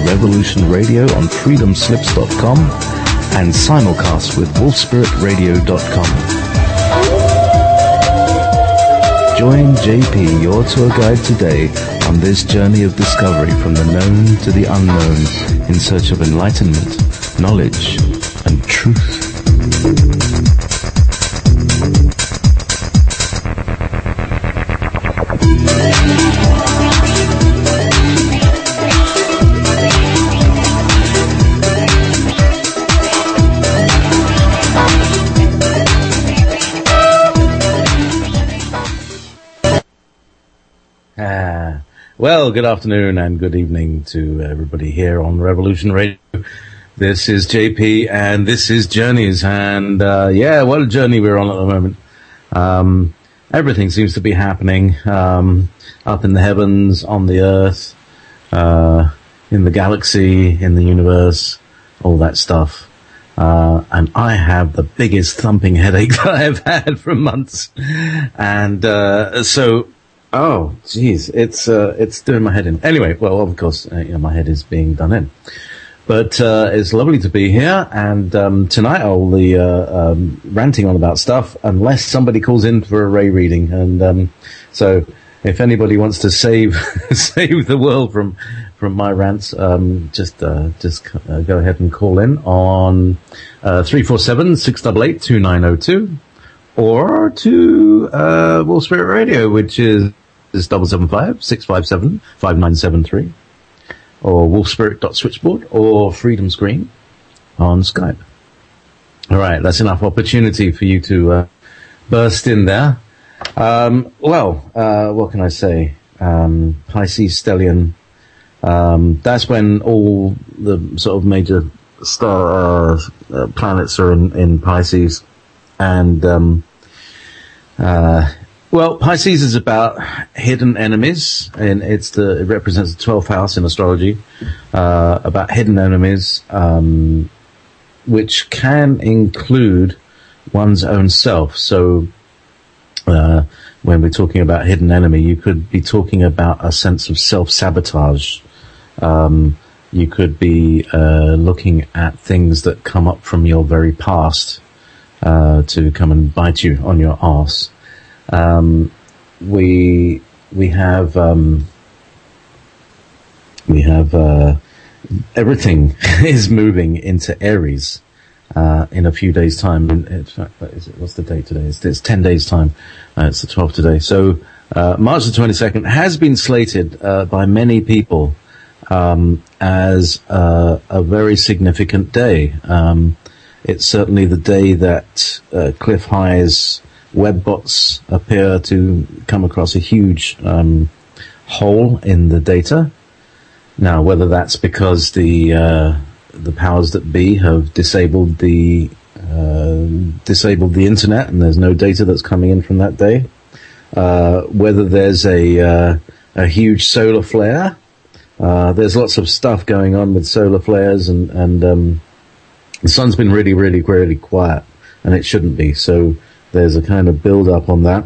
Revolution Radio on freedomslips.com and simulcast with wolfspiritradio.com. Join JP, your tour guide today, on this journey of discovery from the known to the unknown in search of enlightenment, knowledge, and truth. Well, good afternoon and good evening to everybody here on Revolution Radio. This is JP and this is Journeys, and what a journey we're on at the moment. Everything seems to be happening up in the heavens, on the earth, in the galaxy, in the universe, all that stuff. And I have the biggest thumping headache that I've had for months. And oh, geez, it's doing my head in. Anyway, well, of course, my head is being done in. But it's lovely to be here, and tonight I'll be ranting on about stuff unless somebody calls in for a Ray reading. And so if anybody wants to save save the world from my rants, just go ahead and call in on 347-688-2902 or to Wolf Spirit Radio, which is 775-657-5973, or wolfspirit.switchboard, or Freedom Screen on Skype. All right, that's enough opportunity for you to burst in there. What can I say? Pisces stellium. That's when all the sort of major star planets are in Pisces, and well, Pisces is about hidden enemies, and it represents the 12th house in astrology, about hidden enemies, which can include one's own self. So, when we're talking about hidden enemy, you could be talking about a sense of self-sabotage. You could be looking at things that come up from your very past to come and bite you on your arse. We have everything is moving into Aries in a few days' time. In fact, what's the date today? It's 10 days' time. It's the 12th today. So March the 22nd has been slated by many people as a very significant day. It's certainly the day that Cliff High's webbots appear to come across a huge hole in the data. Now, whether that's because the powers that be have disabled the internet and there's no data that's coming in from that day, whether there's a huge solar flare. There's lots of stuff going on with solar flares, and the sun's been really, really, really quiet, and it shouldn't be. So there's a kind of build-up on that.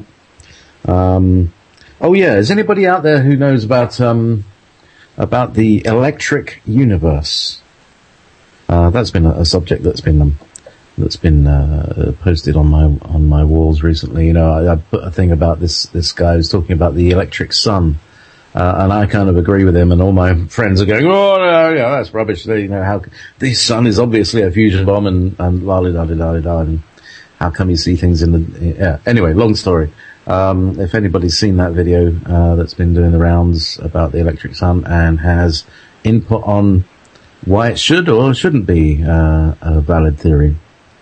Is anybody out there who knows about the electric universe? That's been a subject that's been posted on my walls recently. I put a thing about this guy who's talking about the electric sun, and I kind of agree with him. And all my friends are going, "Oh no, that's rubbish." How the sun is obviously a fusion bomb, and la la la la la. And how come you see things in the... Yeah. Anyway, long story. If anybody's seen that video that's been doing the rounds about the electric sun and has input on why it should or shouldn't be a valid theory,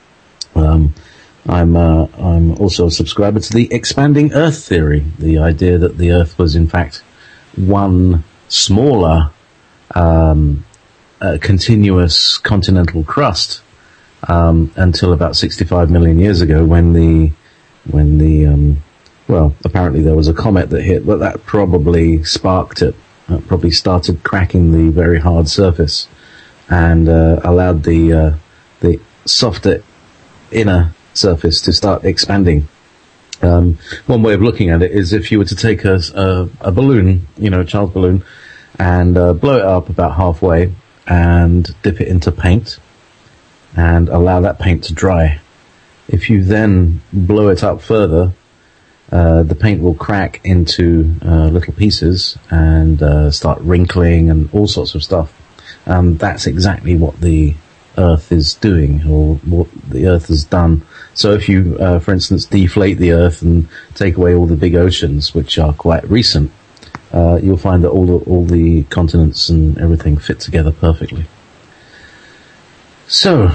I'm also a subscriber to the expanding Earth theory, the idea that the Earth was in fact one smaller continuous continental crust. Until about 65 million years ago, when apparently there was a comet that hit, but that probably sparked it. That probably started cracking the very hard surface and allowed the softer inner surface to start expanding. One way of looking at it is if you were to take a balloon, a child's balloon, and blow it up about halfway, and dip it into paint and allow that paint to dry. If you then blow it up further, the paint will crack into little pieces and start wrinkling and all sorts of stuff. And that's exactly what the Earth is doing, or what the Earth has done. So if you, for instance, deflate the Earth and take away all the big oceans, which are quite recent, you'll find that all the continents and everything fit together perfectly. So,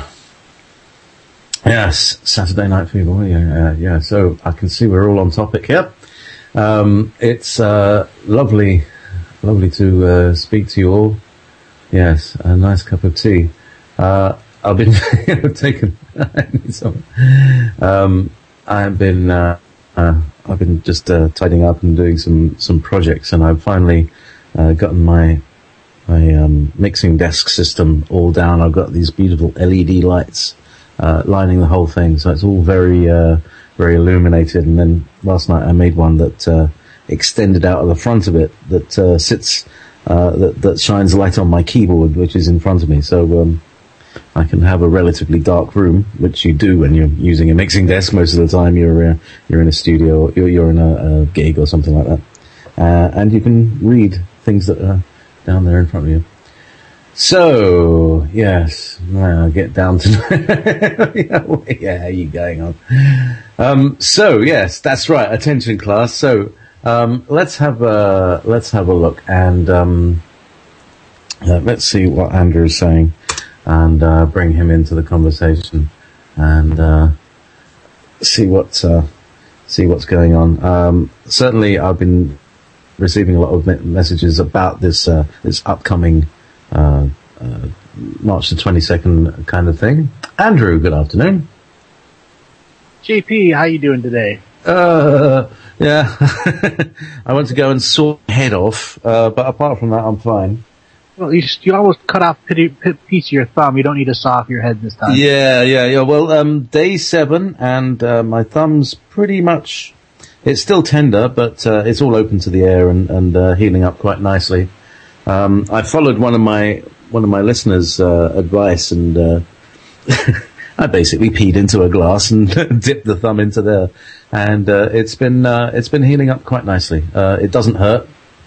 yes, Saturday Night Fever. Yeah. So I can see we're all on topic here. It's lovely to speak to you all. Yes, a nice cup of tea. I've been taking. I've been just tidying up and doing some projects, and I've finally gotten my mixing desk system all down. I've got these beautiful LED lights lining the whole thing, so it's all very very illuminated. And then last night I made one that extended out of the front of it that sits that shines light on my keyboard, which is in front of me. So I can have a relatively dark room, which you do when you're using a mixing desk. Most of the time you're in a studio, you're in a gig or something like that, and you can read things that are down there in front of you. So yes, I'll get down to yeah, how are you going on? So yes, that's right. Attention class. So let's have a look, and let's see what Andrew is saying, and bring him into the conversation, and see what's going on. Certainly, I've been receiving a lot of messages about this upcoming March the 22nd kind of thing. Andrew, good afternoon. JP, how you doing today? Yeah. I went to go and saw my head off, but apart from that, I'm fine. Well, you almost cut off a piece of your thumb. You don't need to saw off your head this time. Yeah. Well, day 7, and my thumb's pretty much, it's still tender, but it's all open to the air and healing up quite nicely. I followed one of my listeners' advice, and I basically peed into a glass and dipped the thumb into there, and it's been healing up quite nicely. It doesn't hurt.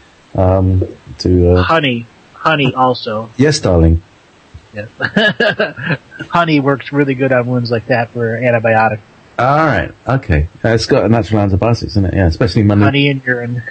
Honey also. Yes, darling. Yes. Honey works really good on wounds like that for antibiotic. All right. Okay. It's got a natural antibiotics in it. Yeah, especially honey and urine.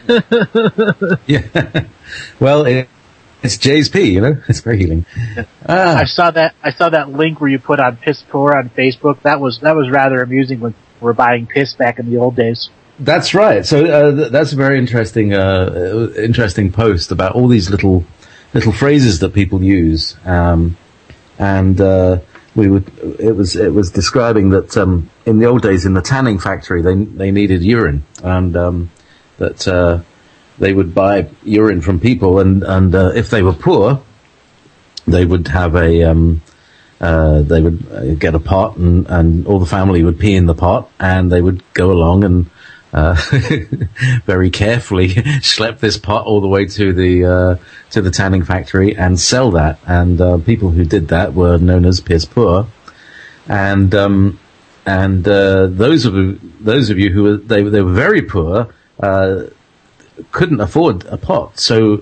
Yeah. Well, it's Jay's pee. It's very healing. I saw that link where you put on Piss Poor on Facebook. That was rather amusing when we were buying piss back in the old days. That's right. So that's a very interesting post about all these little phrases that people use, and it was describing that in the old days in the tanning factory they needed urine, and that they would buy urine from people, and if they were poor, they would have they would get a pot, and all the family would pee in the pot, and they would go along and very carefully schlepp this pot all the way to the tanning factory and sell that. And people who did that were known as piss poor. And those of you who were they were very poor couldn't afford a pot, so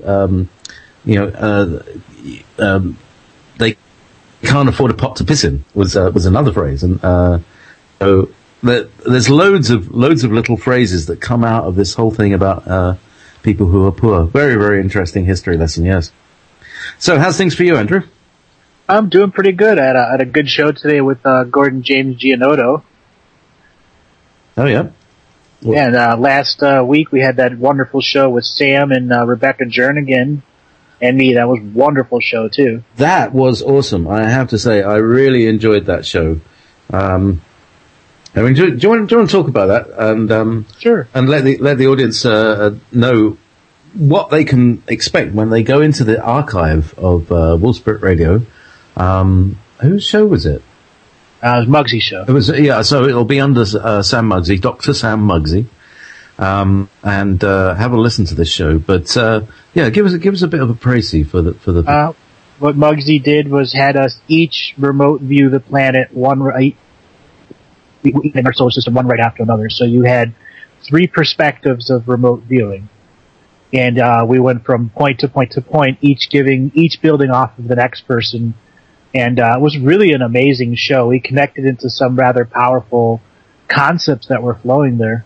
they can't afford a pot to piss in was another phrase. And so there's loads of little phrases that come out of this whole thing about people who are poor. Very, very interesting history lesson, yes. So how's things for you, Andrew? I'm doing pretty good. I had a good show today with Gordon James Giannotto. Oh, yeah? And last week we had that wonderful show with Sam and Rebecca Jernigan and me. That was a wonderful show, too. That was awesome. I have to say, I really enjoyed that show. Do you want to talk about that, and sure, and let the audience know what they can expect when they go into the archive of Wolf Spirit Radio? Whose show was it? It was Muggsy show. It was, yeah. So it'll be under Sam Muggsy, Dr. Sam Muggsy, and have a listen to this show. But yeah, give us a bit of a précis for the. what Muggsy did was had us each remote view the planet one right in our solar system, one right after another. So you had 3 perspectives of remote viewing. And we went from point to point to point, each building off of the next person. And it was really an amazing show. We connected into some rather powerful concepts that were flowing there.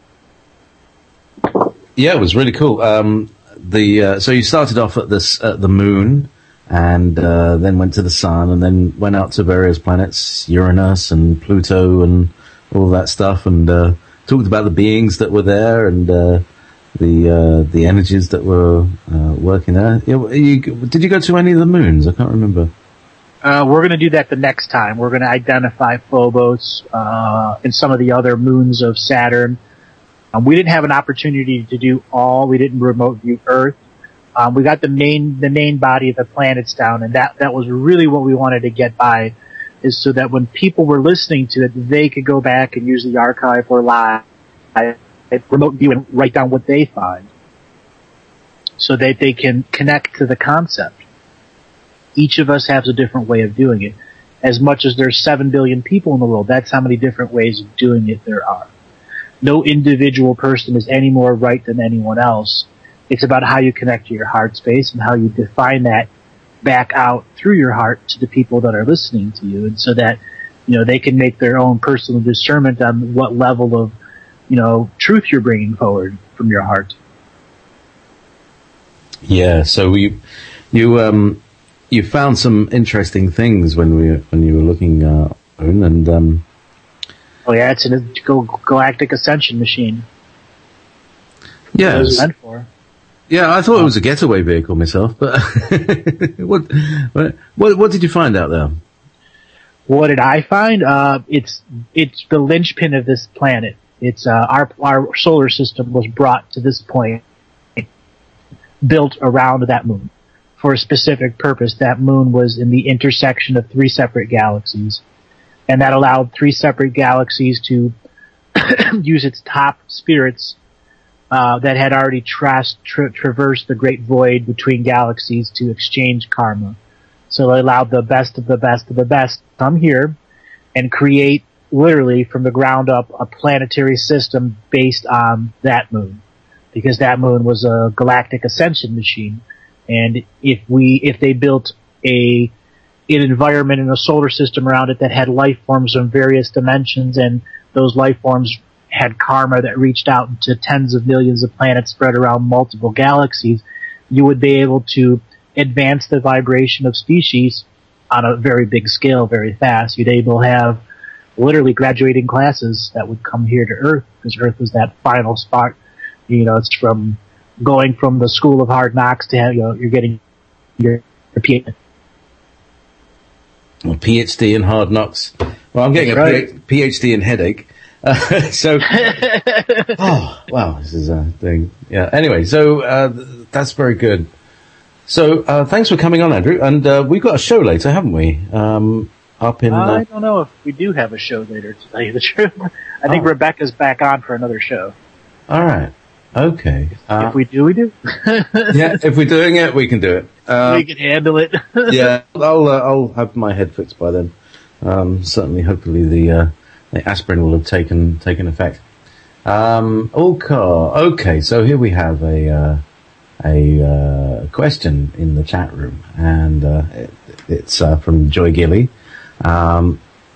Yeah, it was really cool. So you started off at the moon, and then went to the sun, and then went out to various planets, Uranus and Pluto and all that stuff, and talked about the beings that were there and the energies that were working there. Did you go to any of the moons? I can't remember. We're going to do that the next time. We're going to identify Phobos and some of the other moons of Saturn. We didn't have an opportunity to do all. We didn't remote view Earth. We got the main body of the planets down, and that was really what we wanted to get by, is so that when people were listening to it, they could go back and use the archive or live remote view and write down what they find, so that they can connect to the concept. Each of us has a different way of doing it. As much as there's 7 billion people in the world, that's how many different ways of doing it there are. No individual person is any more right than anyone else. It's about how you connect to your heart space and how you define that back out through your heart to the people that are listening to you, and so that, they can make their own personal discernment on what level of, truth you're bringing forward from your heart. Yeah. So you found some interesting things when you were looking and. Oh yeah, it's a galactic ascension machine. Yeah, it was meant for. Yeah, I thought it was a getaway vehicle myself, but what did you find out there? What did I find? It's the linchpin of this planet. It's our solar system was brought to this point, built around that moon for a specific purpose. That moon was in the intersection of 3 separate galaxies, and that allowed 3 separate galaxies to use its top spirits that had already traversed the great void between galaxies to exchange karma. So it allowed the best of the best of the best to come here and create, literally from the ground up, a planetary system based on that moon, because that moon was a galactic ascension machine. And if they built an environment in a solar system around it that had life forms from various dimensions, and those life forms had karma that reached out into tens of millions of planets spread around multiple galaxies, you would be able to advance the vibration of species on a very big scale very fast. You'd able to have literally graduating classes that would come here to Earth, because Earth was that final spot. It's from going from the school of hard knocks to you're getting your PhD. Well, PhD in hard knocks. Well, I'm getting PhD in headache. So, oh wow, this is a thing. Yeah. Anyway, so that's very good. So thanks for coming on, Andrew. And we've got a show later, haven't we? Up in. I don't know if we do have a show later, to tell you the truth. I think Rebecca's back on for another show. All right. Okay. If we do, we do. Yeah, if we're doing it, we can do it. We can handle it. Yeah, I'll have my head fixed by then. Certainly, hopefully the aspirin will have taken effect. Okay, so here we have a question in the chat room, and it's from Joy Gilly. So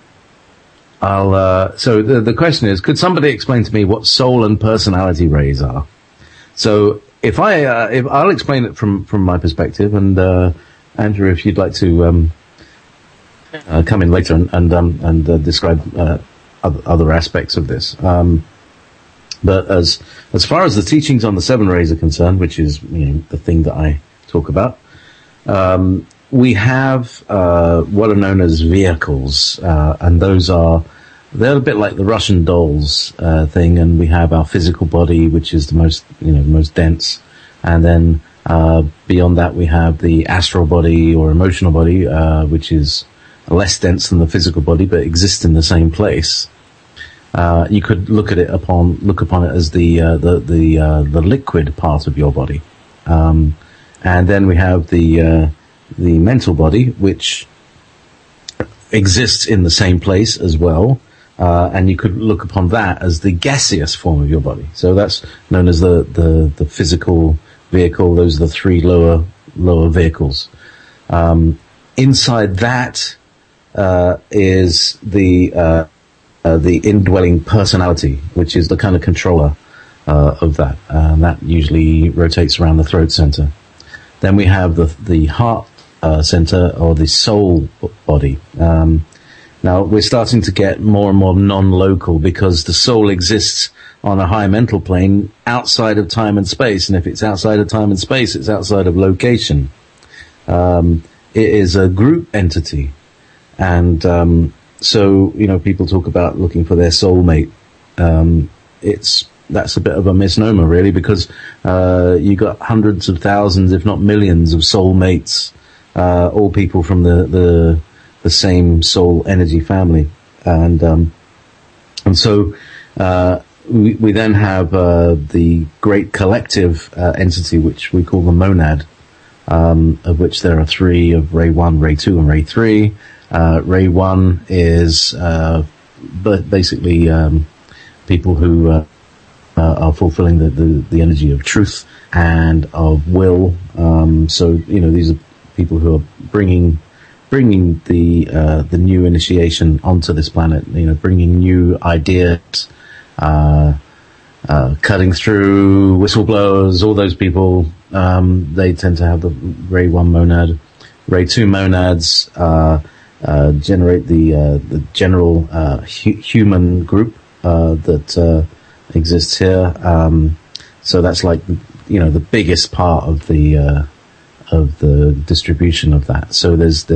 the question is, could somebody explain to me what soul and personality rays are? So if I'll explain it from my perspective, and Andrew, if you'd like to come in later and describe other aspects of this. But as far as the teachings on the 7 rays are concerned, which is the thing that I talk about, we have what are known as vehicles, and they're a bit like the Russian dolls thing, and we have our physical body, which is the most dense, and then beyond that we have the astral body or emotional body, which is less dense than the physical body but exists in the same place. You could look upon it as the liquid part of your body, and then we have the mental body, which exists in the same place as well. And you could look upon that as the gaseous form of your body. So that's known as the physical vehicle. Those are the three lower vehicles. Inside that is the indwelling personality, which is the kind of controller of that. That usually rotates around the throat center. Then we have the heart center, or the soul body. Now, we're starting to get more and more non-local, because the soul exists on a high mental plane outside of time and space. And if it's outside of time and space, it's outside of location. It is a group entity. And so, people talk about looking for their soulmate. That's a bit of a misnomer, really, because you got hundreds of thousands, if not millions, of soulmates, all people from the same soul energy family, and so we then have the great collective entity, which we call the monad, of which there are three: of Ray 1, Ray 2, and Ray 3. Ray 1 is basically people who are fulfilling the energy of truth and of will. So these are people who are bringing the new initiation onto this planet, bringing new ideas, cutting through whistleblowers, all those people. They tend to have the Ray 1 monad. Ray 2 monads generate the general human group that exists here. So that's like the biggest part of the distribution of that. So there's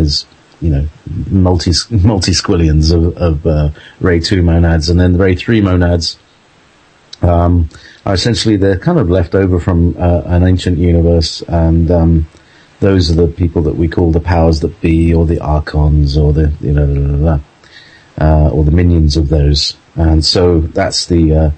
multi-squillions of Ray 2 monads, and then the Ray 3 monads are essentially, they're kind of left over from an ancient universe, and those are the people that we call the powers that be, or the archons, or the or the minions of those. And so that's the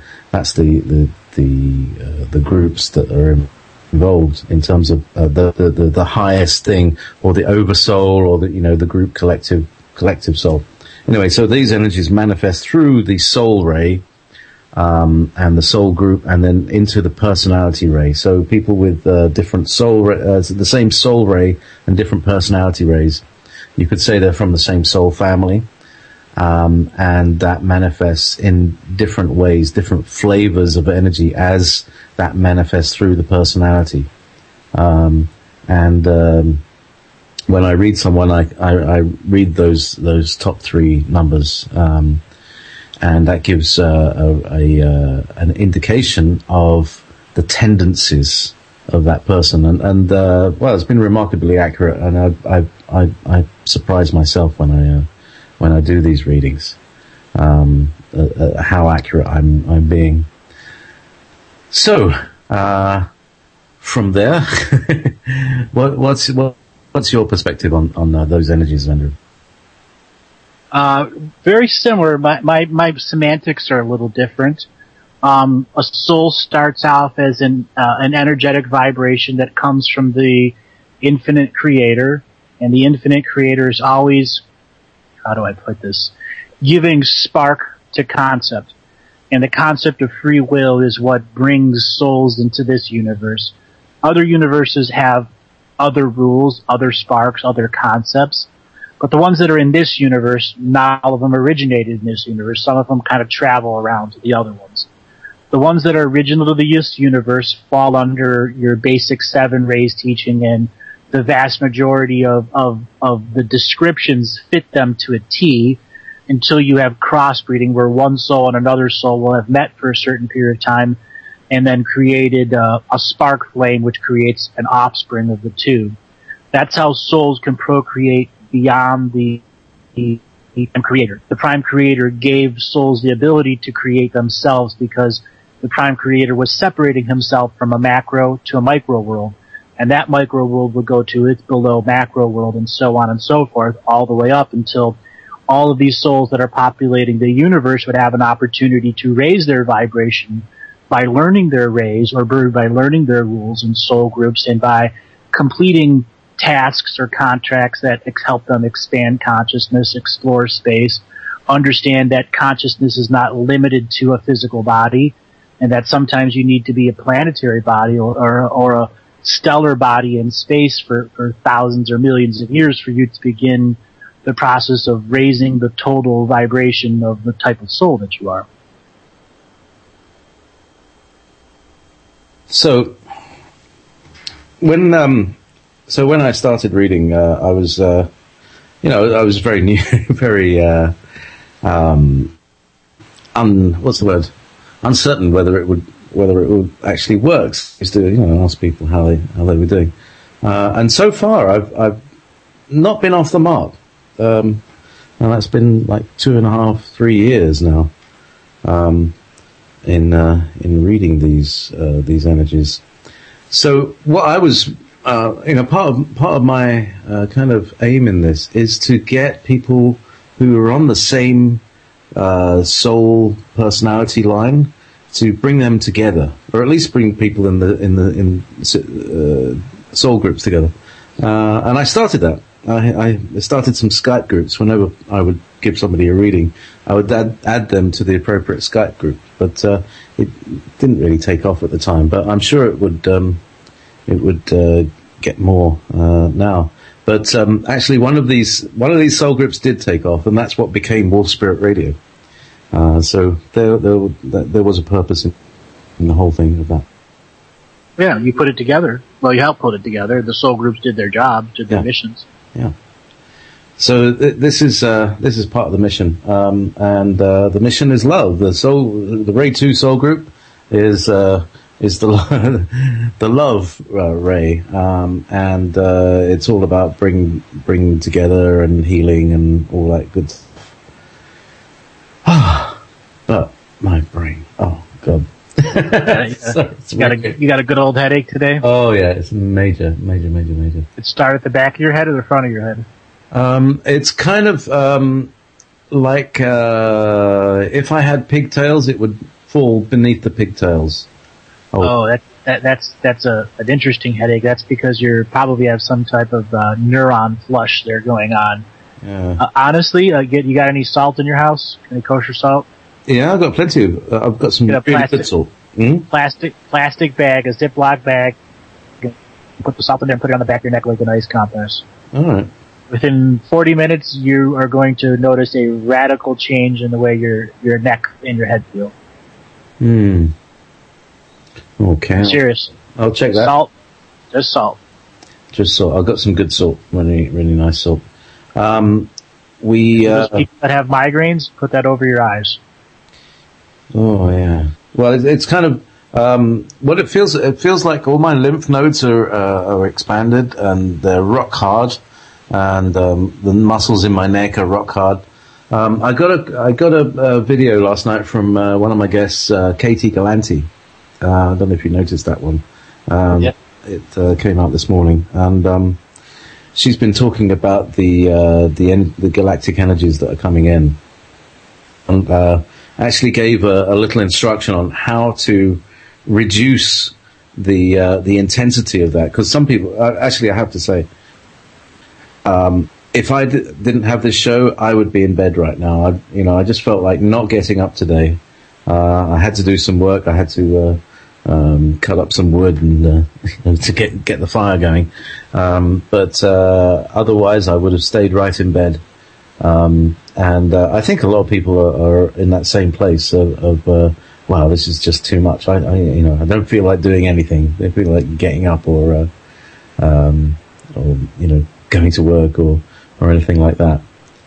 groups that are involved in terms of the highest thing, or the oversoul, or the group collective soul. Anyway, so these energies manifest through the soul ray, and the soul group, and then into the personality ray. So people with different soul, the same soul ray and different personality rays, you could say they're from the same soul family. And that manifests in different ways, different flavors of energy as that manifests through the personality. When I read someone, I read those top three numbers, and that gives an indication of the tendencies of that person. And well, it's been remarkably accurate, and I surprise myself when I do these readings, how accurate I'm being. So, from there, what's your perspective on those energies, Andrew? Very similar. My semantics are a little different. A soul starts off as an energetic vibration that comes from the infinite creator, and the infinite creator is always, how do I put this, giving spark to concept. And the concept of free will is what brings souls into this universe. Other universes have other rules, other sparks, other concepts. But the ones that are in this universe, not all of them originated in this universe. Some of them kind of travel around to the other ones. The ones that are original to this universe fall under your basic 7 rays teaching, and the vast majority of the descriptions fit them to a T, until you have crossbreeding, where one soul and another soul will have met for a certain period of time and then created a spark flame, which creates an offspring of the two. That's how souls can procreate beyond the prime creator. The prime creator gave souls the ability to create themselves, because the prime creator was separating himself from a macro to a micro world. And that micro world would go to its below macro world, and so on and so forth, all the way up until all of these souls that are populating the universe would have an opportunity to raise their vibration by learning their rays, or by learning their rules and soul groups, and by completing tasks or contracts that help them expand consciousness, explore space, understand that consciousness is not limited to a physical body, and that sometimes you need to be a planetary body or a stellar body in space for thousands or millions of years for you to begin the process of raising the total vibration of the type of soul that you are. So when I started reading, I was I was very new, very what's the word? Uncertain whether it would actually work. I used to ask people how they were doing, and so far I've not been off the mark. And that's been like 2.5, 3 years now. In reading these energies. So what I was, part of my kind of aim in this is to get people who are on the same soul personality line, to bring them together, or at least bring people in soul groups together. And I started that. I started some Skype groups. Whenever I would give somebody a reading, I would add them to the appropriate Skype group. But it didn't really take off at the time. But I'm sure it would get more now. But actually, one of these soul groups did take off, and that's what became Wolf Spirit Radio. So there was a purpose in the whole thing of that. Yeah, you put it together. Well, you helped put it together. The soul groups did their job, did their missions. Yeah. So this is part of the mission, and the mission is love. The Ray 2 Soul Group is the the love ray, and it's all about bringing together and healing and all that good stuff. But my brain, oh god. You got a good old headache today? Oh yeah, it's major. It start at the back of your head or the front of your head? It's kind of like if I had pigtails, it would fall beneath the pigtails. That's an interesting headache. That's because you probably have some type of neuron flush there going on. Yeah. Honestly, you got any salt in your house? Any kosher salt? Yeah, I've got plenty of. I've got some really good salt. Mm-hmm. Plastic bag, a Ziploc bag. Put the salt in there and put it on the back of your neck like an ice compress. All right. Within 40 minutes, you are going to notice a radical change in the way your neck and your head feel. Okay. Seriously. I'll check that. Salt. Just salt. Just salt. I've got some good salt. Really, really nice salt. Those people that have migraines, put that over your eyes. Oh yeah. Well, it's kind of what it feels. It feels like all my lymph nodes are expanded and they're rock hard, and the muscles in my neck are rock hard. I got a video last night from one of my guests, Katie Galanti. I don't know if you noticed that one. Yeah. It came out this morning, and she's been talking about the galactic energies that are coming in, and actually gave a little instruction on how to reduce the intensity of that. Because some people, actually, I have to say, if I didn't have this show, I would be in bed right now. I just felt like not getting up today. I had to do some work. I had to cut up some wood and to get the fire going. But otherwise, I would have stayed right in bed. And I think a lot of people are in that same place of wow, this is just too much. I don't feel like doing anything. I feel like getting up or going to work or anything like that.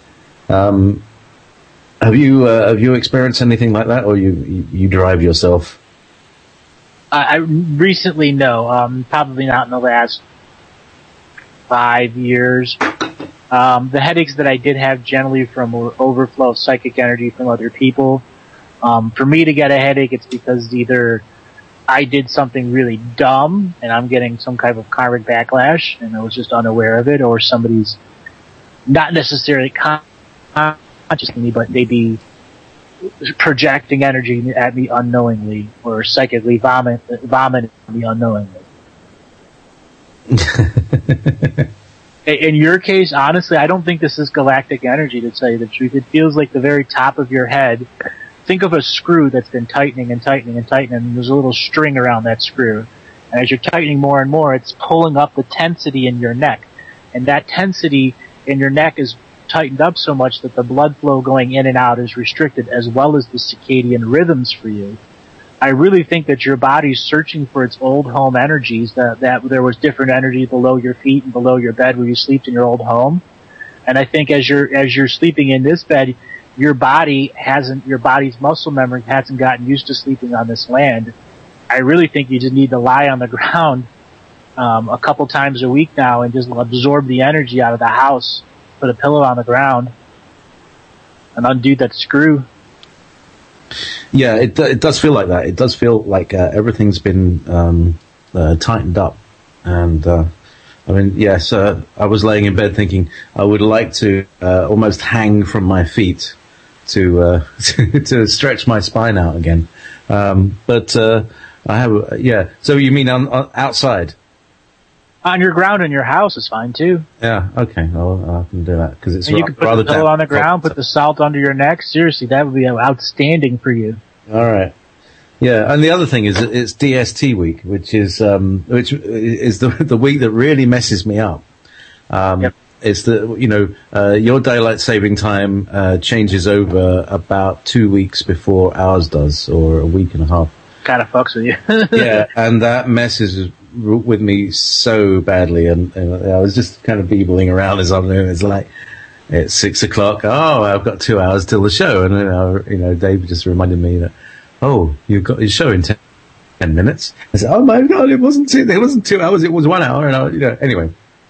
Have you experienced anything like that, or you drive yourself? I recently, no. Probably not in the last 5 years. The headaches that I did have generally from overflow of psychic energy from other people. For me to get a headache, it's because either I did something really dumb and I'm getting some kind of karmic backlash and I was just unaware of it, or somebody's not necessarily conscious of me, but they'd be projecting energy at me unknowingly, or psychically vomiting me unknowingly. In your case, honestly, I don't think this is galactic energy, to tell you the truth. It feels like the very top of your head. Think of a screw that's been tightening and tightening and tightening, and there's a little string around that screw. And as you're tightening more and more, it's pulling up the tensity in your neck. And that tensity in your neck is tightened up so much that the blood flow going in and out is restricted, as well as the circadian rhythms for you. I really think that your body's searching for its old home energies, that there was different energy below your feet and below your bed where you slept in your old home. And I think as you're sleeping in this bed, your body's muscle memory hasn't gotten used to sleeping on this land. I really think you just need to lie on the ground a couple times a week now and just absorb the energy out of the house. Put a pillow on the ground and undo that screw. Yeah, it does feel like that. It does feel like everything's been tightened up. And I mean, yes, I was laying in bed thinking I would like to almost hang from my feet to to stretch my spine out again. But I have, yeah. So you mean on outside? On your ground in your house is fine too. Yeah, okay. I can do that because it's you can put the pillow on the ground, put the salt under your neck. Seriously, that would be outstanding for you. All right. Yeah, and the other thing is it's DST week, which is the week that really messes me up. Yep. It's your daylight saving time changes over about 2 weeks before ours does, or a week and a half. Kind of fucks with you. Yeah, and that messes with me so badly, and I was just kind of beebling around this afternoon. It's like it's 6 o'clock. Oh, I've got 2 hours till the show, and Dave just reminded me that you've got your show in 10 minutes. I said, oh my god, it wasn't 2 hours, it was 1 hour, and anyway.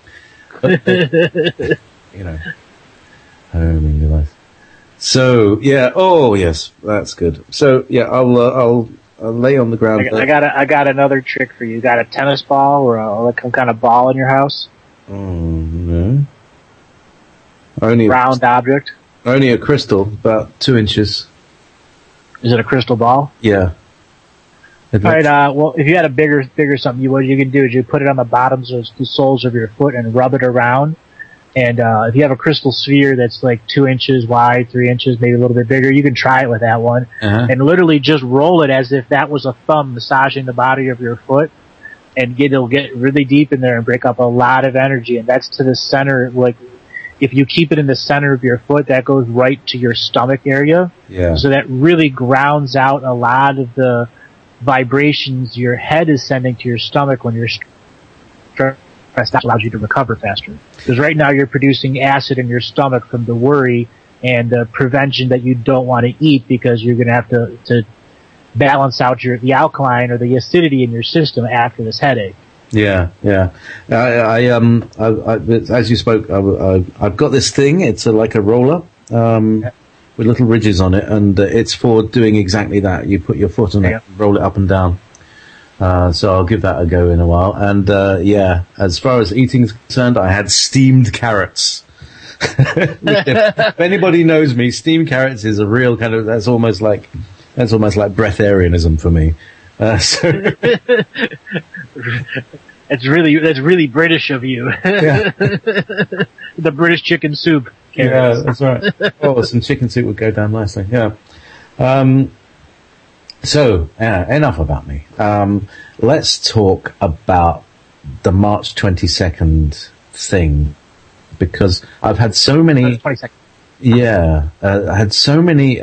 Homing device. So yeah, oh yes, that's good. So yeah, I'll lay on the ground. I got another trick for you. You got a tennis ball or some kind of ball in your house? No. Only round object. Only a crystal, about 2 inches. Is it a crystal ball? Yeah. All right. Well, if you had a bigger something, what you can do is you put it on the bottoms of the soles of your foot and rub it around. And if you have a crystal sphere that's like 2 inches wide, 3 inches, maybe a little bit bigger, you can try it with that one. Uh-huh. And literally just roll it as if that was a thumb massaging the body of your foot. And it'll get really deep in there and break up a lot of energy. And that's to the center. Like, if you keep it in the center of your foot, that goes right to your stomach area. Yeah. So that really grounds out a lot of the vibrations your head is sending to your stomach when you're stressed. That allows you to recover faster. Because right now you're producing acid in your stomach from the worry and the prevention that you don't want to eat because you're going to have to balance out the alkaline or the acidity in your system after this headache. Yeah. I as you spoke, I've got this thing. It's like a roller with little ridges on it, and it's for doing exactly that. You put your foot on it, roll it up and down. So I'll give that a go in a while. And as far as eating is concerned, I had steamed carrots. If anybody knows me, steamed carrots is a real kind of that's almost like breatharianism for me. That's really British of you. Yeah. The British chicken soup. Carrots. Yeah, that's right. Oh, some chicken soup would go down nicely. Yeah. So, enough about me. Let's talk about the March 22nd thing, because I've had so many. 22nd. Yeah, I had so many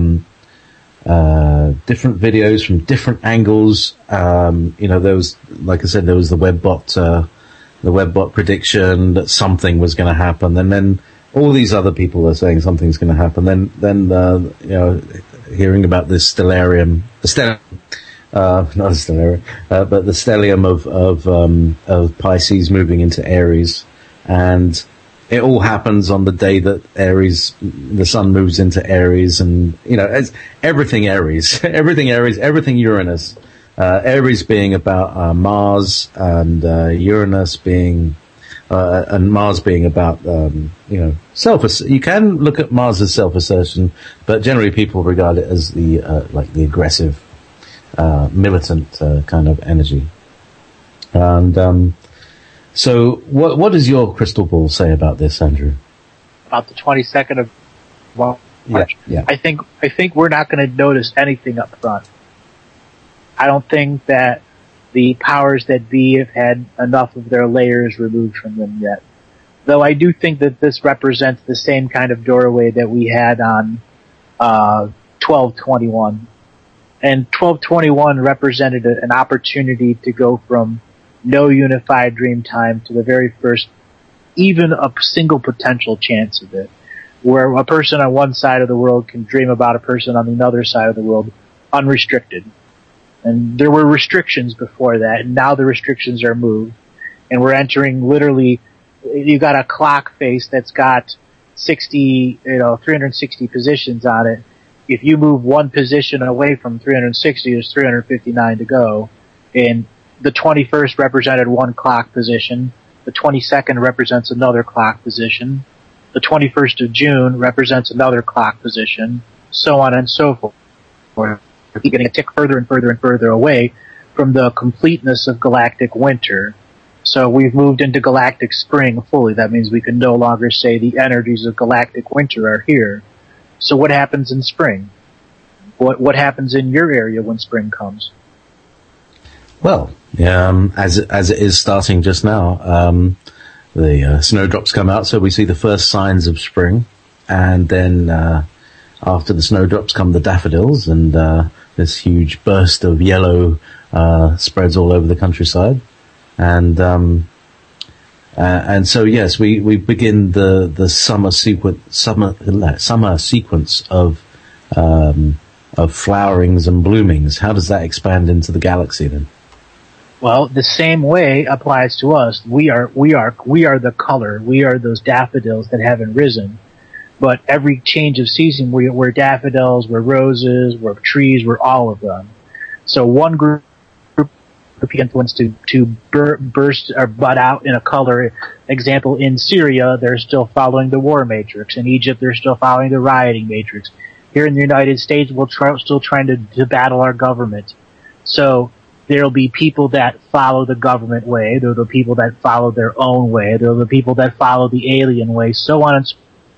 different videos from different angles. There was, like I said, there was the WebBot prediction that something was going to happen, and then all these other people are saying something's going to happen. Then hearing about this stellarium, not a stellarium, but the stellium of Pisces moving into Aries, and it all happens on the day that the sun moves into Aries, and it's everything Aries, everything Uranus. Aries being about Mars, and Uranus being and Mars being about you can look at Mars as self-assertion, but generally people regard it as the aggressive, militant kind of energy. And So what does your crystal ball say about this, Andrew? About the 22nd of March. Yeah. I think we're not going to notice anything up front. I don't think that the powers that be have had enough of their layers removed from them yet. Though I do think that this represents the same kind of doorway that we had on 12/21. And 12/21 represented an opportunity to go from no unified dream time to the very first, even a single potential chance of it, where a person on one side of the world can dream about a person on the other side of the world unrestricted. And there were restrictions before that, and now the restrictions are moved. And we're entering literally, you got a clock face that's got 360 positions on it. If you move one position away from 360, there's 359 to go. And the 21st represented one clock position. The 22nd represents another clock position. The 21st of June represents another clock position, so on and so forth. You're getting a tick further and further and further away from the completeness of galactic winter. So we've moved into galactic spring fully. That means we can no longer say the energies of galactic winter are here. So what happens in spring? What happens in your area when spring comes? Well, as it is starting just now, the snowdrops come out, so we see the first signs of spring, and then after the snowdrops come the daffodils, and this huge burst of yellow spreads all over the countryside, and so yes, we begin the summer sequence of flowerings and bloomings. How does that expand into the galaxy then? Well, the same way applies to us. We are the color. We are those daffodils that haven't risen. But every change of season, we're daffodils, we're roses, we're trees, we're all of them. So one group wants to burst or bud out in a color. Example, in Syria, they're still following the war matrix. In Egypt, they're still following the rioting matrix. Here in the United States, we're still trying to battle our government. So there'll be people that follow the government way. There'll be people that follow their own way. There'll be people that follow the alien way, so on and so forth.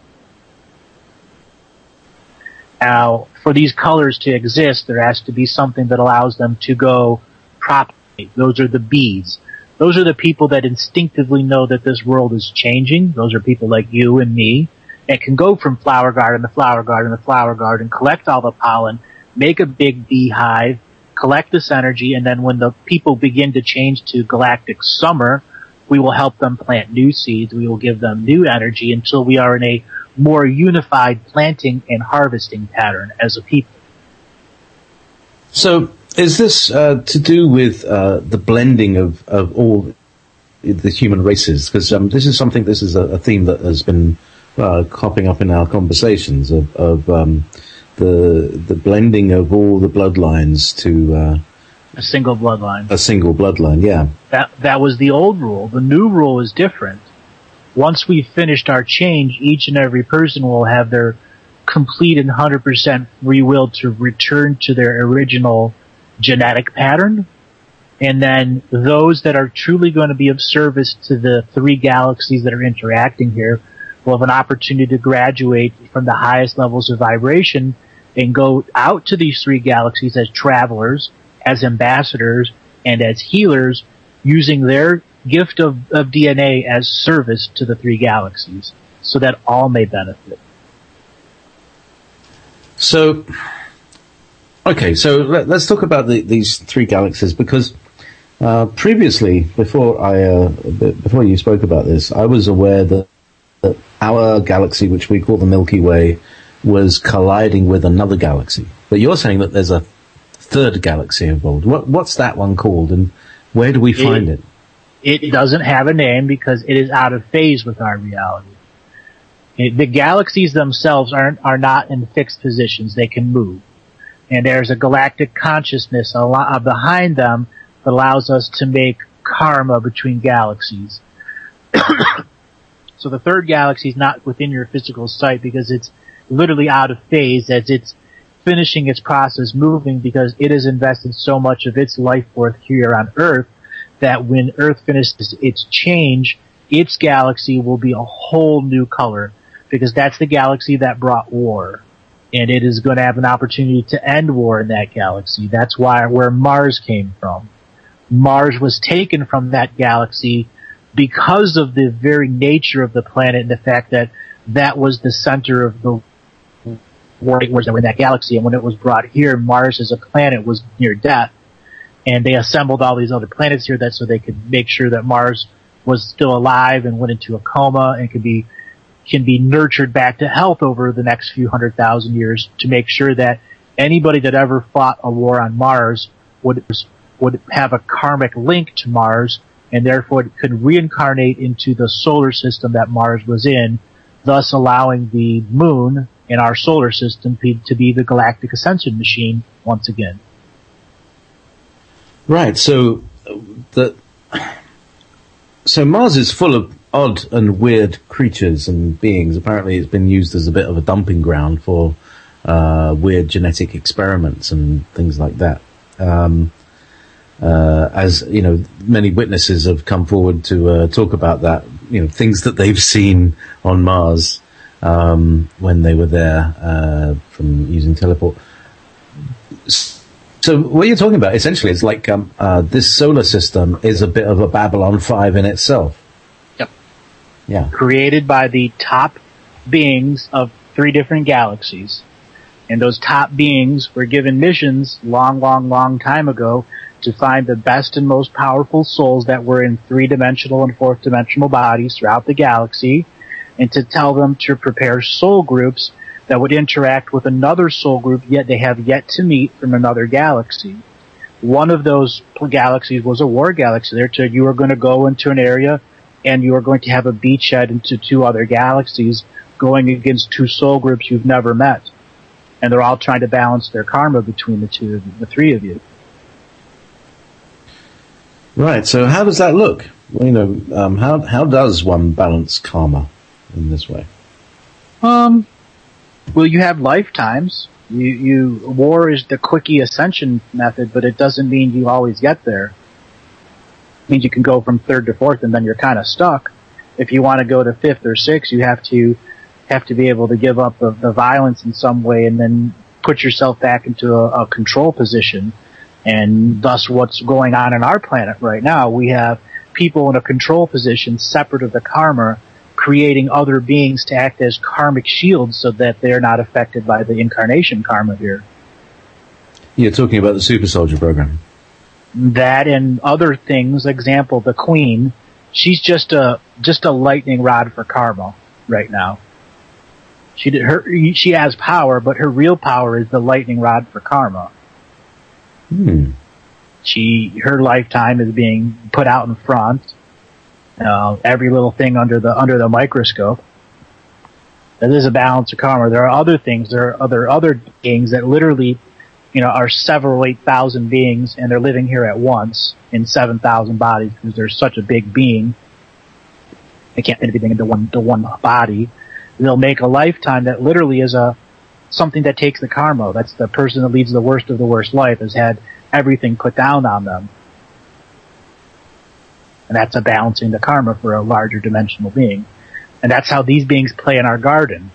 Now, for these colors to exist, there has to be something that allows them to go properly. Those are the bees. Those are the people that instinctively know that this world is changing. Those are people like you and me, and can go from flower garden to flower garden to flower garden, collect all the pollen, make a big beehive, collect this energy, and then when the people begin to change to galactic summer, we will help them plant new seeds. We will give them new energy until we are in a more unified planting and harvesting pattern as a people. So is this to do with the blending of all the human races? Because this is a theme that has been cropping up in our conversations of the blending of all the bloodlines to a single bloodline. A single bloodline, yeah. That was the old rule. The new rule is different. Once we've finished our change, each and every person will have their complete and 100% free will to return to their original genetic pattern. And then those that are truly going to be of service to the three galaxies that are interacting here will have an opportunity to graduate from the highest levels of vibration and go out to these three galaxies as travelers, as ambassadors, and as healers, using their gift of DNA as service to the three galaxies, so that all may benefit. So, okay, so let's talk about these three galaxies, because previously, before you spoke about this, I was aware that our galaxy, which we call the Milky Way, was colliding with another galaxy. But you're saying that there's a third galaxy involved. What's that one called, and where do we find it? It doesn't have a name because it is out of phase with our reality. The galaxies themselves are not in fixed positions. They can move. And there's a galactic consciousness behind them that allows us to make karma between galaxies. So the third galaxy is not within your physical sight because it's literally out of phase as it's finishing its process moving, because it has invested so much of its life force here on Earth that when Earth finishes its change, its galaxy will be a whole new color, because that's the galaxy that brought war. And it is going to have an opportunity to end war in that galaxy. That's where Mars came from. Mars was taken from that galaxy because of the very nature of the planet and the fact that that was the center of the wars that were in that galaxy. And when it was brought here, Mars as a planet was near death. And they assembled all these other planets here so they could make sure that Mars was still alive and went into a coma and can be nurtured back to health over the next few 100,000 years, to make sure that anybody that ever fought a war on Mars would have a karmic link to Mars, and therefore it could reincarnate into the solar system that Mars was in, thus allowing the moon in our solar system to be the galactic ascension machine once again. Right. So Mars is full of odd and weird creatures and beings. Apparently it's been used as a bit of a dumping ground for weird genetic experiments and things like that. As you know, many witnesses have come forward to talk about that, you know, things that they've seen on Mars when they were there from using teleport. So what you're talking about, essentially, is like this solar system is a bit of a Babylon 5 in itself. Yep. Yeah. Created by the top beings of 3 different galaxies. And those top beings were given missions long time ago to find the best and most powerful souls that were in 3-dimensional and 4th-dimensional bodies throughout the galaxy, and to tell them to prepare soul groups that would interact with another soul group yet they have yet to meet from another galaxy. One of those galaxies was a war galaxy. There, so you are going to go into an area and you are going to have a beachhead into 2 other galaxies going against 2 soul groups you've never met. And they're all trying to balance their karma between the 3 of you. Right. So how does that look? Well, you know, how does one balance karma in this way? Well, you have lifetimes. War is the quickie ascension method, but it doesn't mean you always get there. It means you can go from 3rd to 4th and then you're kind of stuck. If you want to go to 5th or 6th, you have to be able to give up the violence in some way and then put yourself back into a control position. And thus what's going on in our planet right now, we have people in a control position separate of the karma, creating other beings to act as karmic shields so that they're not affected by the incarnation karma here. You're talking about the Super Soldier program. That and other things. Example, the Queen. She's just a lightning rod for karma right now. She has power, but her real power is the lightning rod for karma. Her lifetime is being put out in front. Every little thing under the microscope. That is a balance of karma. There are other things. There are other beings that literally, you know, are several 8,000 beings, and they're living here at once in 7,000 bodies because they're such a big being. They can't fit everything into one body. They'll make a lifetime that literally is something that takes the karma. That's the person that leads the worst of the worst life, has had everything put down on them. And that's a balancing the karma for a larger dimensional being. And that's how these beings play in our garden.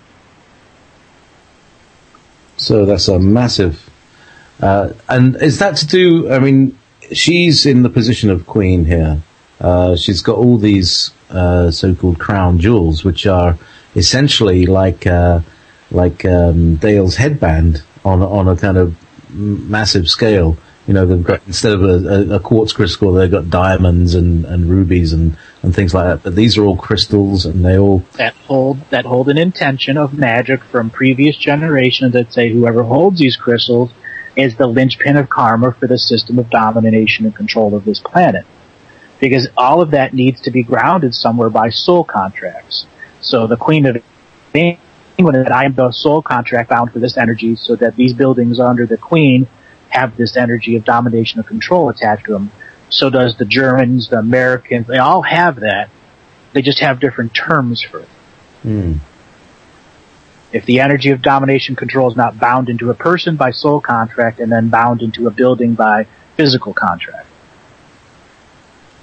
So that's a massive... and is that to do... I mean, she's in the position of queen here. She's got all these so-called crown jewels, which are essentially like Dale's headband on a kind of massive scale. You know, they've got, instead of a quartz crystal, they've got diamonds and rubies and things like that. But these are all crystals, and they all that hold an intention of magic from previous generations that say whoever holds these crystals is the linchpin of karma for the system of domination and control of this planet. Because all of that needs to be grounded somewhere by soul contracts. So the Queen of England, that I am the soul contract bound for this energy, so that these buildings under the Queen have this energy of domination and control attached to them. So does the Germans, the Americans, they all have that. They just have different terms for it. If the energy of domination control is not bound into a person by soul contract and then bound into a building by physical contract.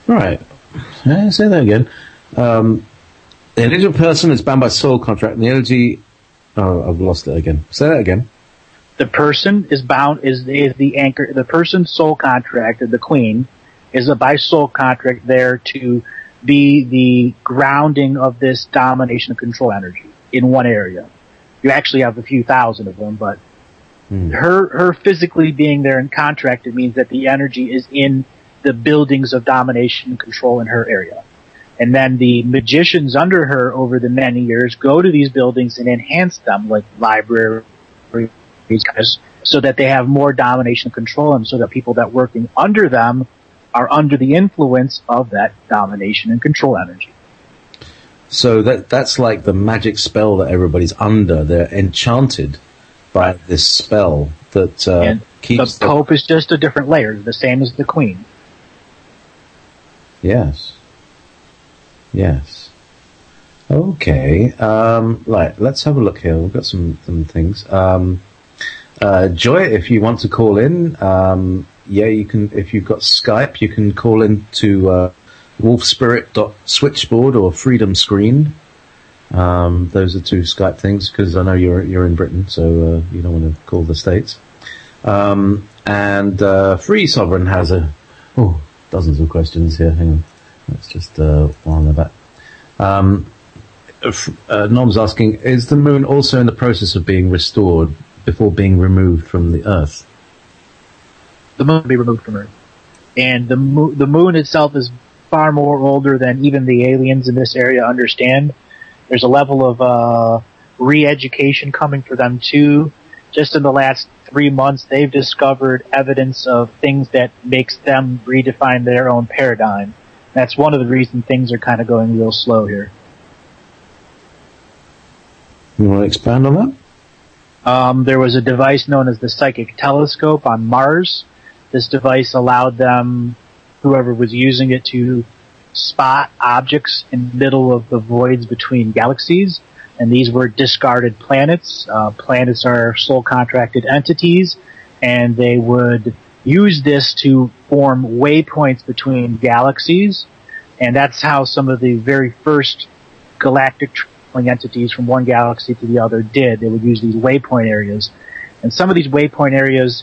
Right. Say that again. The individual person is bound by soul contract, and the energy... Oh, I've lost it again. Say that again. The person is bound, is the anchor, the person's soul contract, the queen, is by soul contract there to be the grounding of this domination and control energy in one area. You actually have a few thousand of them, but her physically being there in contract, it means that the energy is in the buildings of domination and control in her area. And then the magicians under her over the many years go to these buildings and enhance them, like libraries, so that they have more domination and control, and so that people that working under them are under the influence of that domination and control energy. So that's like the magic spell that everybody's under. They're enchanted by this spell that keeps... The Pope is just a different layer, the same as the Queen. Yes. Yes. Okay. Right, let's have a look here. We've got some things. Joy, if you want to call in, you can. If you've got Skype, you can call in to wolfspirit.switchboard or Freedom Screen. Those are two Skype things, because I know you're in Britain, so you don't want to call the States. And Free Sovereign has dozens of questions here. Hang on. Let's just one on the back. Nom's asking, is the moon also in the process of being restored before being removed from the Earth? The moon will be removed from Earth. And the moon itself is far more older than even the aliens in this area understand. There's a level of re-education coming for them too. Just in the last 3 months, they've discovered evidence of things that makes them redefine their own paradigm. That's one of the reasons things are kind of going real slow here. You want to expand on that? There was a device known as the Psychic Telescope on Mars. This device allowed them, whoever was using it, to spot objects in the middle of the voids between galaxies. And these were discarded planets. Planets are soul contracted entities, and they would use this to form waypoints between galaxies, and that's how some of the very first galactic traveling entities from one galaxy to the other did. They would use these waypoint areas, and some of these waypoint areas,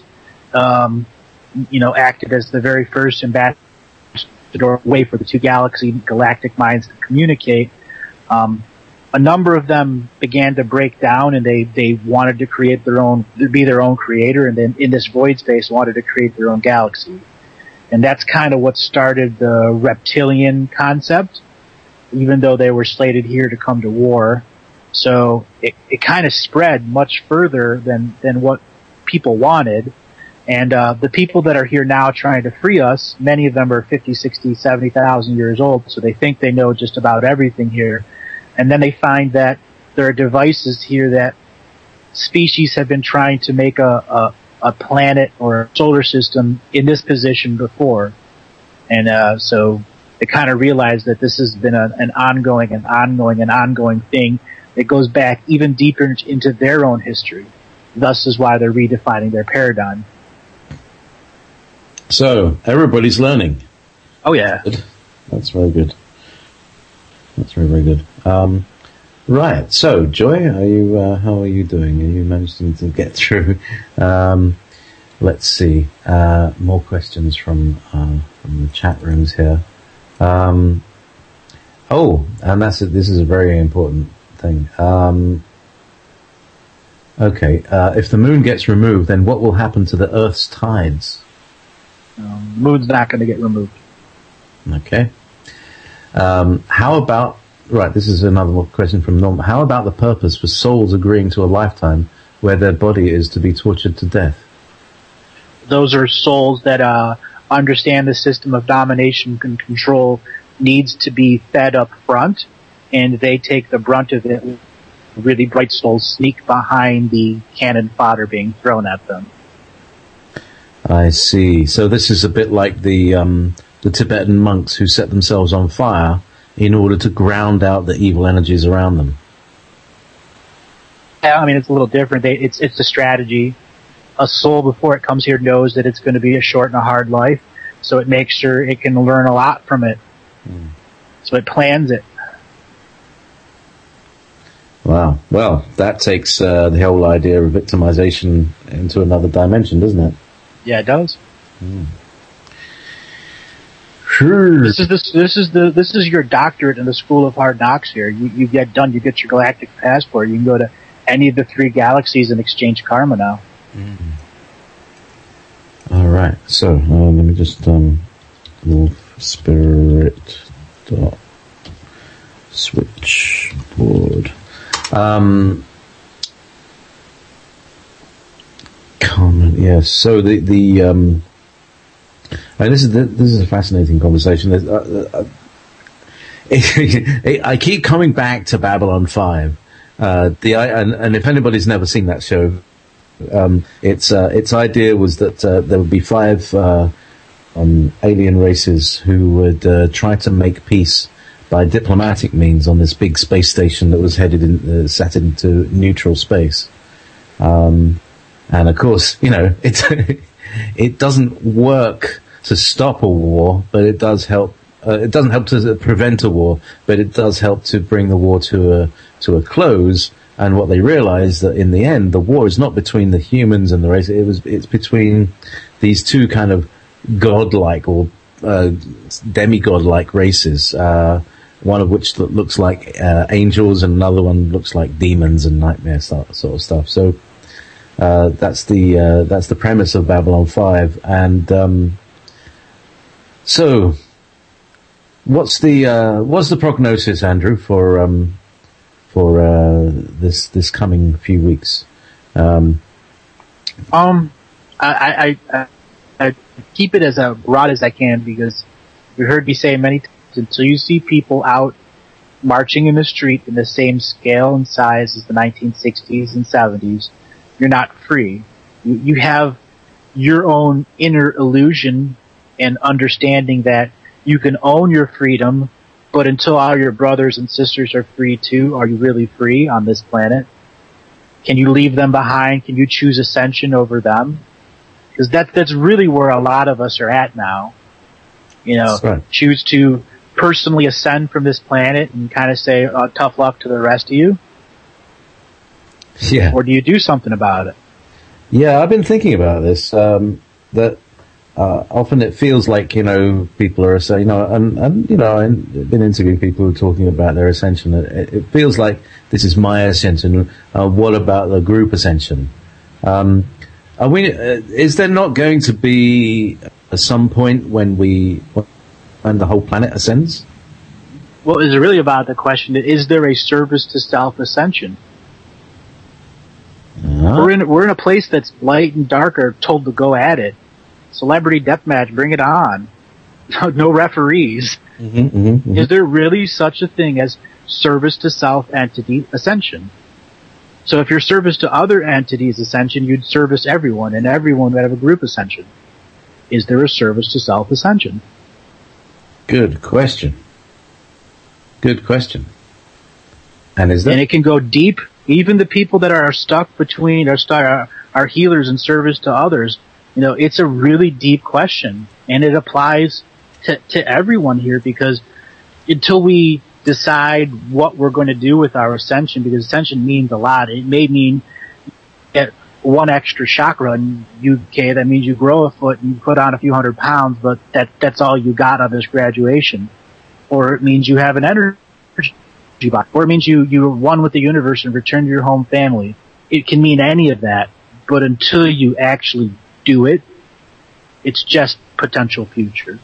acted as the very first ambassador way for the two galactic minds to communicate. A number of them began to break down, and they wanted to create be their own creator, and then in this void space wanted to create their own galaxy. And that's kind of what started the reptilian concept, even though they were slated here to come to war. So it kind of spread much further than what people wanted. And the people that are here now trying to free us, many of them are 50, 60, 70,000 years old, so they think they know just about everything here. And then they find that there are devices here that species have been trying to make a planet or a solar system in this position before. And so they kind of realize that this has been an ongoing thing that goes back even deeper into their own history. Thus is why they're redefining their paradigm. So, everybody's learning. Oh, yeah. That's very good. That's very, very good. Right. So, Joy, how are you doing? Are you managing to get through? Let's see. More questions from the chat rooms here. And this is a very important thing. If the moon gets removed, then what will happen to the Earth's tides? The moon's not going to get removed. Okay. How about, this is another question from Norm. How about the purpose for souls agreeing to a lifetime where their body is to be tortured to death? Those are souls that understand the system of domination and control needs to be fed up front, and they take the brunt of it. Really bright souls sneak behind the cannon fodder being thrown at them. I see. So this is a bit like the Tibetan monks who set themselves on fire in order to ground out the evil energies around them. Yeah, I mean, it's a little different. It's a strategy. A soul, before it comes here, knows that it's going to be a short and a hard life. So it makes sure it can learn a lot from it. So it plans it. Wow. Well, that takes the whole idea of victimization into another dimension, doesn't it? Yeah, it does. Sure. This is your doctorate in the School of Hard Knocks here. You get done, you get your galactic passport. You can go to any of the 3 galaxies and exchange karma now. All right. So let me just Wolf Spirit dot switchboard. Comment. Yes. So the and this is a fascinating conversation. I keep coming back to Babylon 5. And if anybody's never seen that show, its idea was that there would be 5 alien races who would try to make peace by diplomatic means on this big space station that was set into neutral space. And of course, it doesn't work to stop a war, but it does help. It doesn't help to prevent a war, but it does help to bring the war to a close. And what they realized that in the end, the war is not between the humans and the race. It's between these 2 kind of godlike or demigod-like races. One of which looks like angels, and another one looks like demons and nightmare sort of stuff. So that's the premise of Babylon 5. And so, what's the prognosis, Andrew, for this coming few weeks? I keep it as broad as I can, because you heard me say many times, until you see people out marching in the street in the same scale and size as the 1960s and 70s, you're not free. You have your own inner illusion and understanding that you can own your freedom, but until all your brothers and sisters are free too, are you really free on this planet? Can you leave them behind? Can you choose ascension over them? Because that's really where a lot of us are at now. Right. Choose to personally ascend from this planet and kind of say, tough luck to the rest of you? Yeah. Or do you do something about it? Yeah, I've been thinking about this, that often it feels like, people are saying, and I've been interviewing people who are talking about their ascension. It feels like this is my ascension. What about the group ascension? Is there not going to be some point when the whole planet ascends? Well, it's really about the question, is there a service to self-ascension? We're in a place that's light and dark are told to go at it. Celebrity deathmatch, bring it on. No referees. Is there really such a thing as service to self-entity ascension? So if your service to other entities ascension, you'd service everyone, and everyone would have a group ascension. Is there a service to self-ascension? Good question. And is there? And it can go deep. Even the people that are stuck between are healers in service to others. It's a really deep question, and it applies to everyone here, because until we decide what we're going to do with our ascension, because ascension means a lot. It may mean get 1 extra chakra in UK. That means you grow a foot and you put on a few 100 pounds, but that's all you got on this graduation. Or it means you have an energy box. Or it means you're one with the universe and return to your home family. It can mean any of that, but until you actually do it, it's just potential future.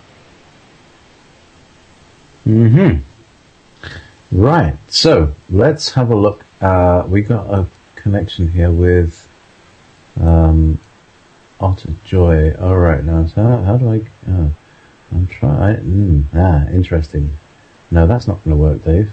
Right. So let's have a look. We got a connection here with Otter Joy. All right. Now, so how do I? I'm trying. Interesting. No, that's not going to work, Dave.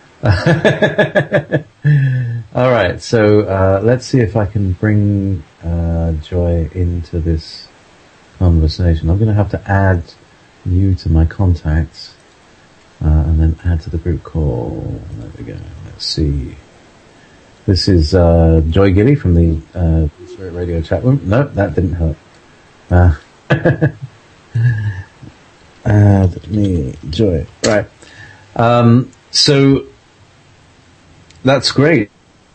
All right. So let's see if I can bring Joy into this conversation. I'm going to have to add you to my contacts. And then add to the group call. There we go. Let's see. This is Joy Gilly from the Spirit Radio chat room. No, that didn't help. Add me joy. Right. So that's great.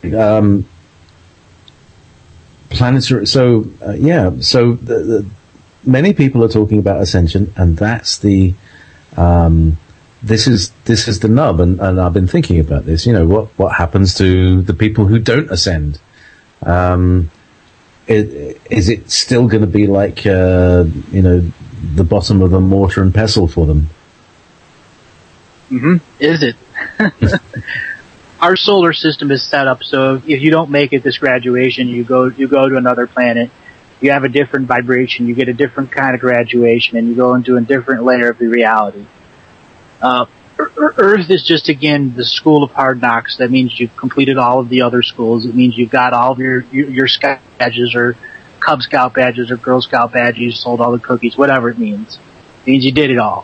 Planetary. So So many people are talking about ascension, and that's the. This is the nub, and I've been thinking about this. You know, what happens to the people who don't ascend? Is it still going to be like the bottom of the mortar and pestle for them? Mm-hmm. Is it? Our solar system is set up so if you don't make it this graduation, you go to another planet. You have a different vibration. You get a different kind of graduation, and you go into a different layer of the reality. Earth is just, again, the school of hard knocks. That means you've completed all of the other schools. It means you've got all of your Scout badges or Cub Scout badges or Girl Scout badges. You sold all the cookies, whatever it means. It means you did it all.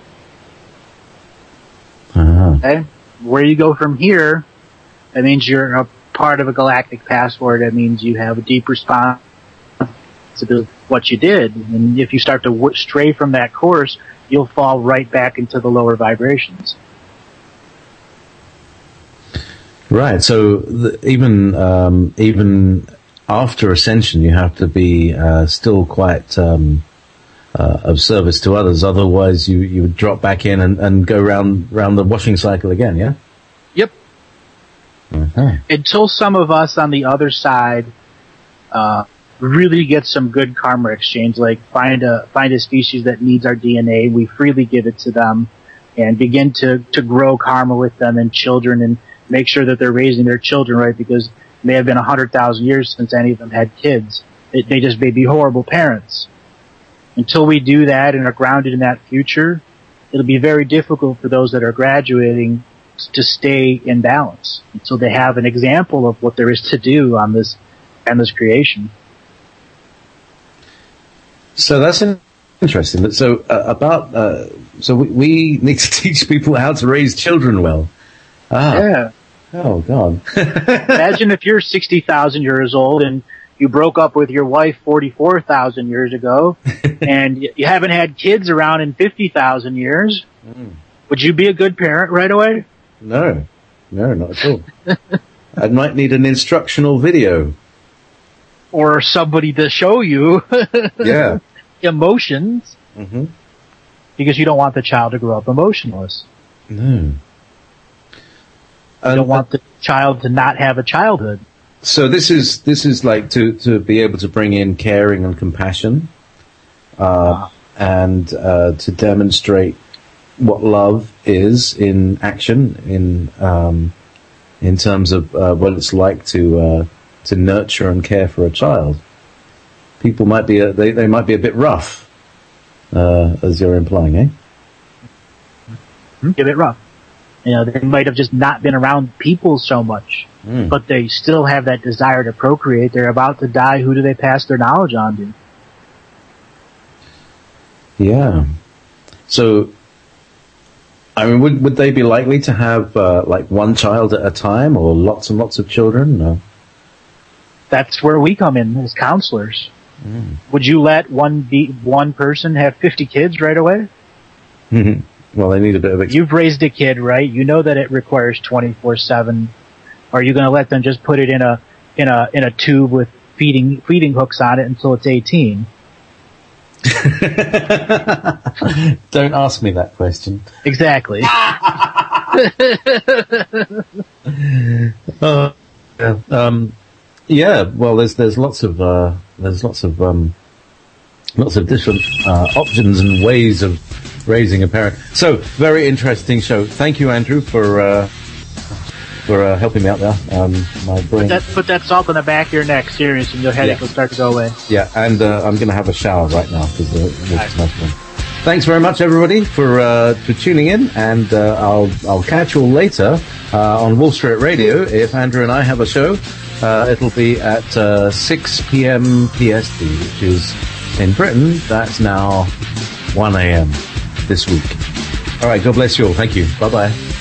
Okay? Where you go from here, that means you're a part of a galactic passport. That means you have a deep responsibility to what you did. And if you start to stray from that course, you'll fall right back into the lower vibrations. Right. So even after ascension, you have to be still quite of service to others. Otherwise, you would drop back in and go round the washing cycle again. Yeah. Yep. Okay. Until some of us on the other side really get some good karma exchange, like find a species that needs our DNA, we freely give it to them, and begin to grow karma with them and children, and make sure that they're raising their children right, because it may have been 100,000 years since any of them had kids. They just may be horrible parents. Until we do that and are grounded in that future, it'll be very difficult for those that are graduating to stay in balance until they have an example of what there is to do on this creation. So that's interesting. So we need to teach people how to raise children well. Yeah. Oh God. Imagine if you're 60,000 years old and you broke up with your wife 44,000 years ago, and you haven't had kids around in 50,000 years. Would you be a good parent right away? No, not at all. I might need an instructional video. Or somebody to show you emotions, because you don't want the child to grow up emotionless. No. You don't want the child to not have a childhood. So this is like to be able to bring in caring and compassion, and to demonstrate what love is in action, in terms of what it's like to nurture and care for a child. People might be they might be a bit rough, as you're implying, eh? A bit rough. You know, they might have just not been around people so much, but they still have that desire to procreate. They're about to die. Who do they pass their knowledge on to? Yeah. So, I mean, would they be likely to have like one child at a time, or lots and lots of children? No. That's where we come in as counselors. Would you let one person have 50 kids right away? Well, they need a bit of You've raised a kid, right? You know that it requires 24/7. Are you going to let them just put it in a tube with feeding hooks on it until it's 18? Don't ask me that question. Exactly. Yeah. Well, there's lots of different options and ways of raising a parent. So, very interesting show. Thank you, Andrew, for helping me out there. My brain. Put that salt on the back of your neck, serious, and your headache will start to go away. Yeah, and I'm going to have a shower right now because it's much fun. Thanks very much, everybody, for tuning in, and I'll catch you all later on Wolf Spirit Radio. If Andrew and I have a show, it'll be at 6 p.m. PST, which is in Britain. That's now 1 a.m. this week. All right, God bless you all. Thank you. Bye-bye.